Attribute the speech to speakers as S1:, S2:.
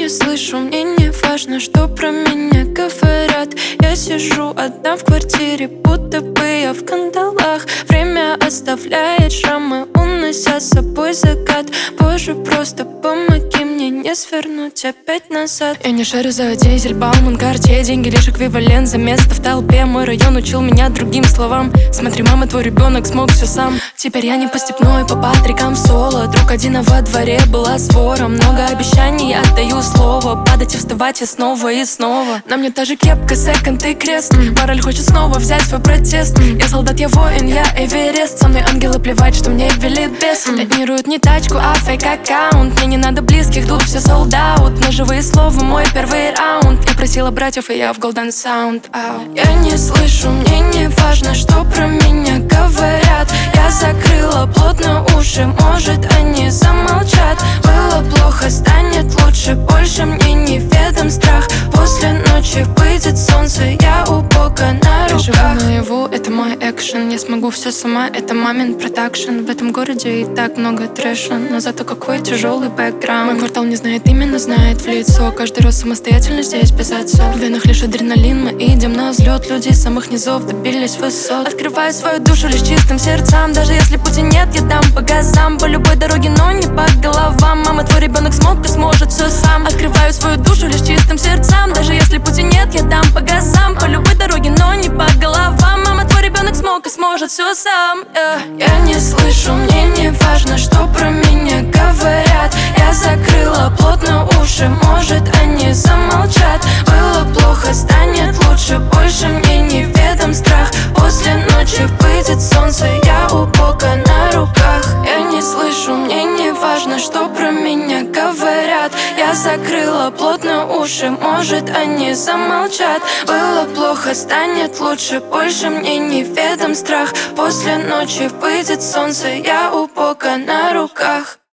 S1: слышу, мне не важно, что про меня говорят. Я сижу одна в квартире, будто бы я в кандалах. Время оставляет шрамы, унося с собой закат. Боже, просто помоги мне не свернуть опять назад. Я не шарю за дизель, Бауман, Картье. Деньги лишь эквивалент за место в толпе. Мой район учил меня другим словам. Смотри, мама, твой ребенок смог все сам. Теперь я не по степной, по Патрикам соло. Друг один, а во дворе была свора. Много обещаний, я отдаю слово. Падать и вставать и снова и снова. На мне та же кепка, секонд и крест. Мораль хочет снова взять свой протест. Я солдат, я воин, я Эверест. Со мной ангелы, плевать, что мне велит бес. Тонируют не тачку, а фейк-аккаунт. Мне не надо близких, тут все солдаут. На живые слова мой первый раунд. Я просила братьев, и я в Golden Sound. Я не слышу, мне не важно, что про меня говорят. Я закрыла плотно уши, может они замолчат. Было плохо, станет лучше, больше мне неведом страх. После ночи выйдет солнце, я у Бога на руках. Я живу наяву, это мой экшен. Я смогу все сама, это мамин продакшн. В этом городе и так много трэша, но зато какой тяжелый бэкграунд. Мой квартал не знает именно, знает в лицо. Каждый раз самостоятельно здесь без отца. В венах лишь адреналин, мы идем на взлет. Люди с самых низов добились высот. Открываю свою душу лишь чистым сердцам. Даже если пути нет, я дам по газам. По любой дороге, но не по головам. Мама, твой ребенок смог, ты сможет все сам. Открываю свою душу лишь чистым сердцам. Даже если пути нет, я дам по газам. По любой дороге, но не по головам. Мама, твой ребенок смог и сможет все сам. Я не слышу, мне не важно, что про меня говорят. Я закрыла плотно уши, может они замолчат. Было плохо, станет лучше, больше мне неведом страх. После ночи выйдет солнце, я у Бога на руках. Я не слышу, мне не важно, что про меня говорят. Я закрыла плотно уши, может они замолчат. Было плохо, станет лучше, больше мне неведом страх. После ночи выйдет солнце, я у Бога на руках.